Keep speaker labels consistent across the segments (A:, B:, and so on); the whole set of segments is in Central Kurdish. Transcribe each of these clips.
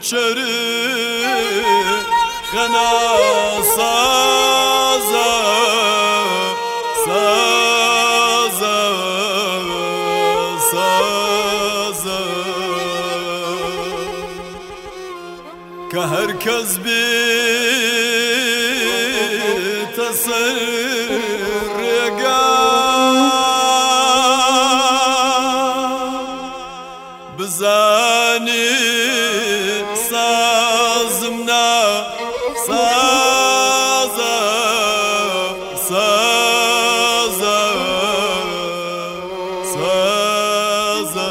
A: چری خنا سازا سازا سازا که هر کس بی تسرگا بزانی سازمنا سازا سازا سازا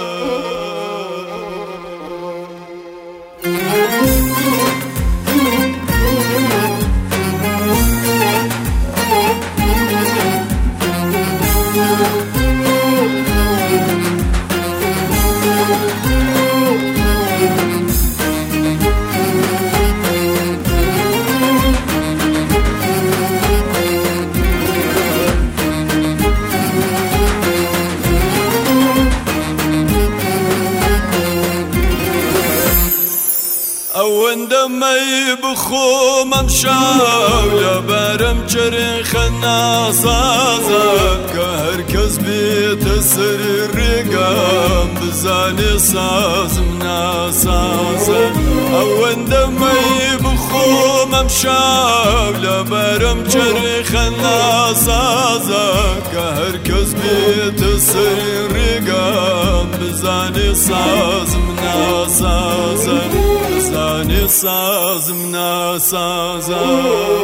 A: وندمي بخو ممشاو لبرم جرين خنا سازا كهركز بيت سر الرقام بزاني سازمنا سازا وندمي بخو ممشاو لبرم جرين خنا سازا كهركز بيت سر الرقام بزاني سازمنا سازا زاني سازمنا سازا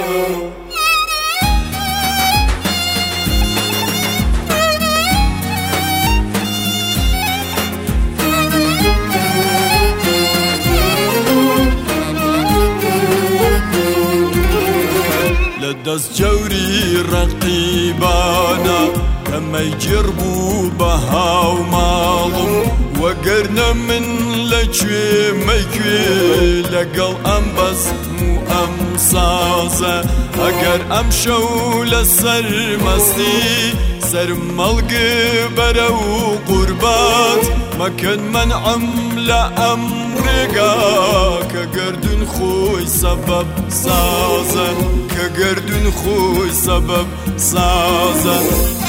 A: لدس جوري رقيبانا كما يجربوا بها وماضم وقرنا من لجوي ميكوي لقل أنبس مو أمصازة أقر أمشو لسر مستي سر مالقبرة وقربات مكان من عملة أمرقا كقردن خوي سبب سازة كقردن خوي سبب سازة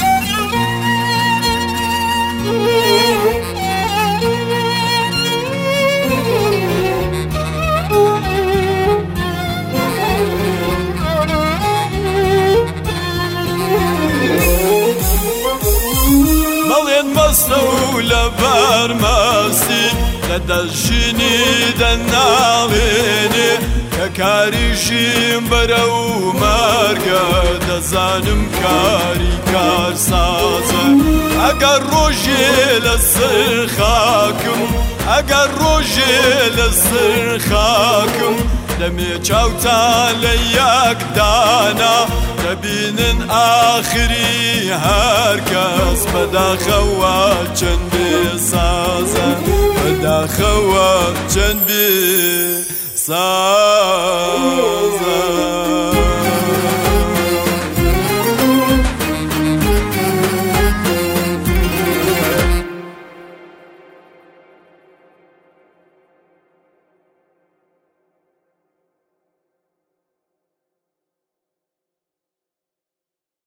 A: مستولى برماسي لدى الجنيد الناغيني ككاريشين برو مارقا دزانم كاري كارسازا اقر روجي للسرخاكم اقر روجي للسرخاكم دمي چاوتا لياك دانا دبين آخري هركس بدا خوات جنبي سازا بدا خوات جنبي سازا